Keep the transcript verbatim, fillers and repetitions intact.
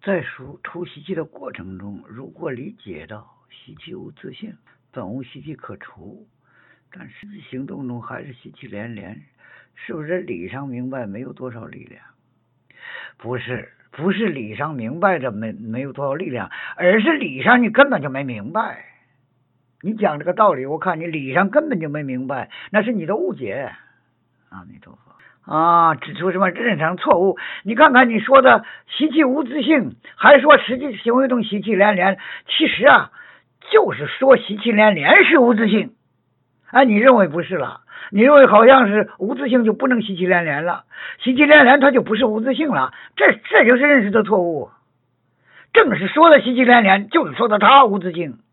在除除习气的过程中，如果理解到习气无自性，本无习气可除，但实际行动中还是习气连连，是不是理上明白没有多少力量？不是，不是理上明白着没没有多少力量，而是理上你根本就没明白。你讲这个道理，我看你理上根本就没明白，那是你的误解。阿弥陀佛。啊，指出什么认常错误？你看看你说的习气无自性，还说实际行为中习气连连，其实啊，就是说习气连连是无自性。哎，你认为不是了？你认为好像是无自性就不能习气连连了，习气连连它就不是无自性了，这这就是认识的错误。正是说的习气连连，就是说的它无自性。